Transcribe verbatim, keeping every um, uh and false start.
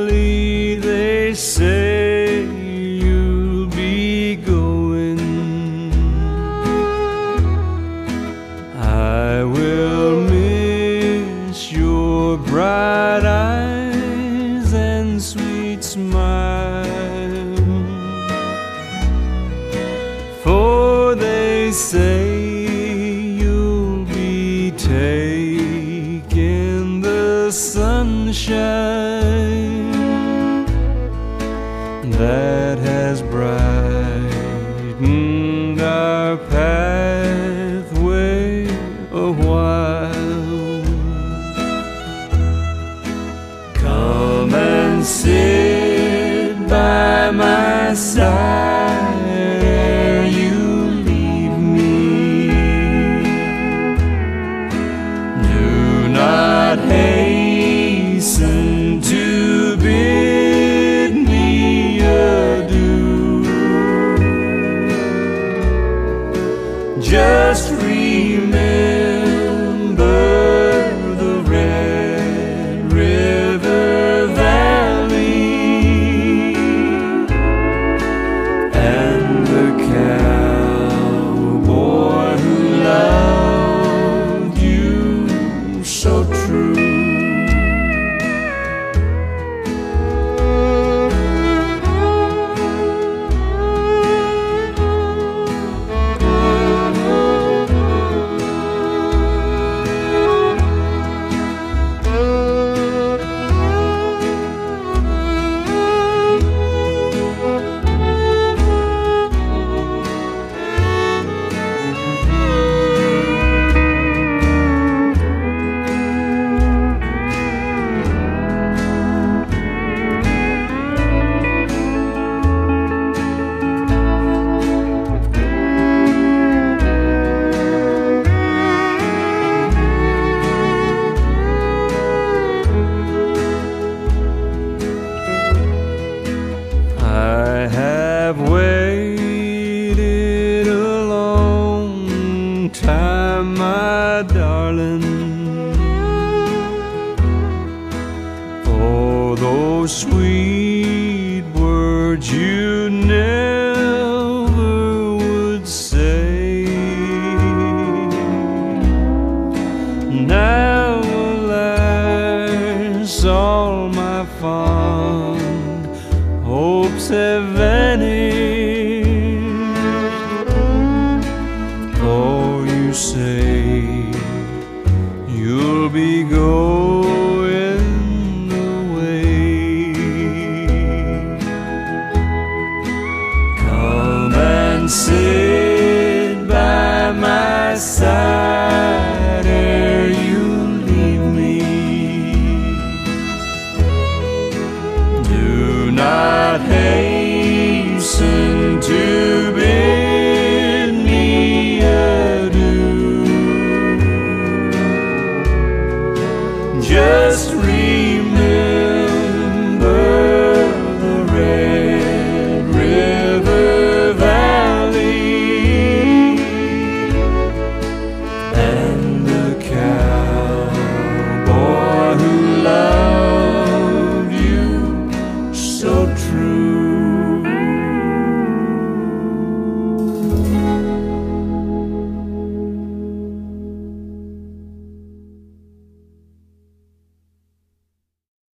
early they say you'll be going. I will miss your bright eyes and sweet smile, for they say you'll be taking the sunshine that has brightened our pathway a while. Come and sit by my side ere you leave me. Do not hasten to bid me adieu. Just remember the Red River Valley and the cowboy who loved you so true. I have waited a long time, my darling, for those sweet words you never would say. Now, alas, all my fond hopes have vanished. Oh, you say you'll be going away. Come and sit by my side ere you leave me. Do not hasten